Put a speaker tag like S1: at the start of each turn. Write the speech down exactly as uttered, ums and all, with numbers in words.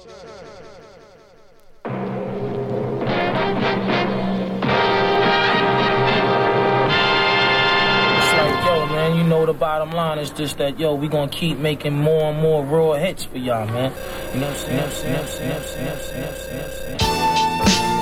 S1: Man, you know the bottom line is just that, yo, we gonna keep making more and more raw hits for y'all, man. You know what I'm saying? You know what I'm saying? You know what I'm saying? You know what I'm saying?